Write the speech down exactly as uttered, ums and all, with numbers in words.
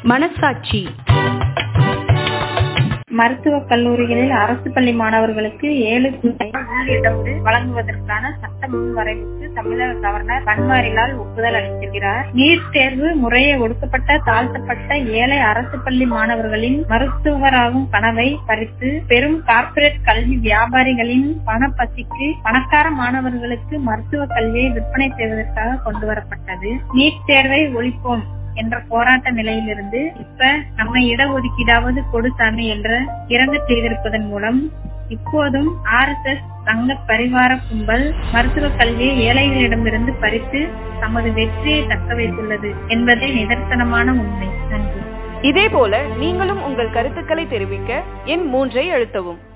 மனசாட்சி. மருத்துவக் கல்லூரிகளில் அரசு பள்ளி மாணவர்களுக்கு ஏழு இடஒதுக்கீடு வழங்குவதற்கான சட்ட முன்வரைவுக்கு தமிழக கவர்னர் பன்வாரிலால் ஒப்புதல் அளித்திருக்கிறார். நீட் தேர்வு முறையை ஒடுக்கப்பட்ட தாழ்த்தப்பட்ட ஏழை அரசு பள்ளி மாணவர்களின் மருத்துவராகும் கனவை பறித்து பெரும் கார்ப்பரேட் கல்வி வியாபாரிகளின் பணப்பசிக்கு பணக்கார மாணவர்களுக்கு மருத்துவ கல்வியை விற்பனை செய்வதற்காக கொண்டு வரப்பட்டது. நீட் தேர்வை ஒழிப்போம் என்ற போராட்ட நிலையிலிருந்து இப்ப நம்ம இடஒதுக்கீடாவது கொடுத்தாமே என்ற இறங்க செய்திருப்பதன் மூலம் இப்போதும் ஆர் எஸ் எஸ் தங்க பரிவார கும்பல் மருத்துவ கல்வியை ஏழைகளிடமிருந்து பறித்து தமது வெற்றியை தக்க வைத்துள்ளது என்பதே நிதர்சனமான உண்மை. நன்றி. இதே போல நீங்களும் உங்கள் கருத்துக்களை தெரிவிக்க எண் மூன்றை அழுத்தவும்.